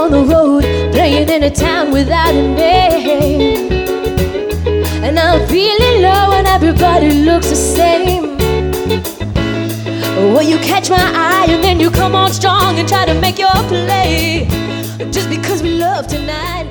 on the road, playing in a town without a name. And I'm feeling low and everybody looks the same. Well, you catch my eye and then you come on strong and try to make your play, just because we love tonight.